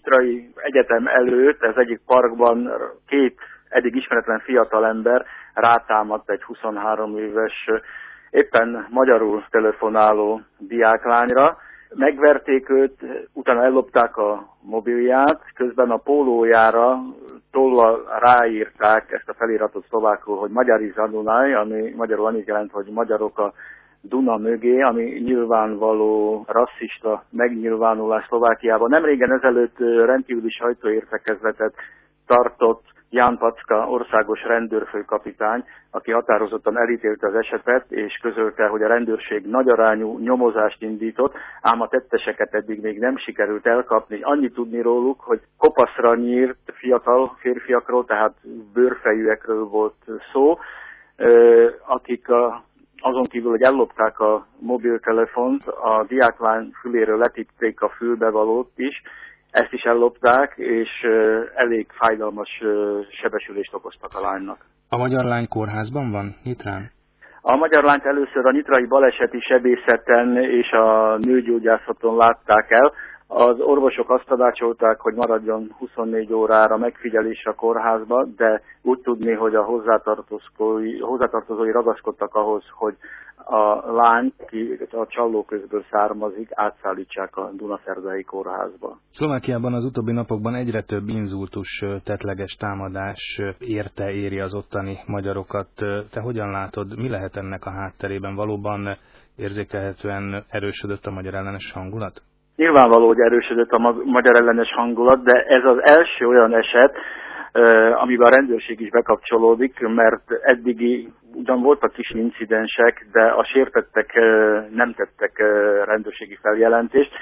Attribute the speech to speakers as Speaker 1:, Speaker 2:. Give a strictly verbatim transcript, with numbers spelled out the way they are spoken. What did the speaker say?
Speaker 1: Nyitrai Egyetem előtt, ez egyik parkban két eddig ismeretlen fiatalember rátámadt egy huszonhárom éves, éppen magyarul telefonáló diáklányra. Megverték őt, utána ellopták a mobilját, közben a pólójára tollal ráírták ezt a feliratot szlovákul, hogy Magyariza Dunaj, ami magyarul annyit jelent, hogy magyarok a Duna mögé, ami nyilvánvaló rasszista megnyilvánulás Szlovákiában. Nemrégen ezelőtt rendkívüli sajtóértekezletet tartott Ján Packa országos rendőrfőkapitány, aki határozottan elítélte az esetet, és közölte, hogy a rendőrség nagyarányú nyomozást indított, ám a tetteseket eddig még nem sikerült elkapni. Annyit tudni róluk, hogy kopaszra nyírt fiatal férfiakról, tehát bőrfejűekről volt szó, akik a azon kívül, hogy ellopták a mobiltelefont, a diáklány füléről letépték a fülbevalót is, ezt is ellopták, és elég fájdalmas sebesülést okoztak a lánynak.
Speaker 2: A magyar lány kórházban van, Nyitrán?
Speaker 1: A magyar lányt először a nyitrai baleseti sebészeten és a nőgyógyászaton látták el. Az orvosok azt tanácsolták, hogy maradjon huszonnégy órára megfigyelésre a kórházba, de úgy tudni, hogy a hozzátartozói, hozzátartozói ragaszkodtak ahhoz, hogy a lányt, ki a Csallóközből származik, átszállítsák a Dunaszerdai kórházba.
Speaker 2: Szlovákiában az utóbbi napokban egyre több inzultus tettleges támadás érte, éri az ottani magyarokat. Te hogyan látod, mi lehet ennek a hátterében? Valóban érzékelhetően erősödött a magyar ellenes hangulat?
Speaker 1: Nyilvánvaló, hogy erősödött a magyar ellenes hangulat, de ez az első olyan eset, amiben a rendőrség is bekapcsolódik, mert eddigi ugyan voltak kis incidensek, de a sértettek nem tettek rendőrségi feljelentést.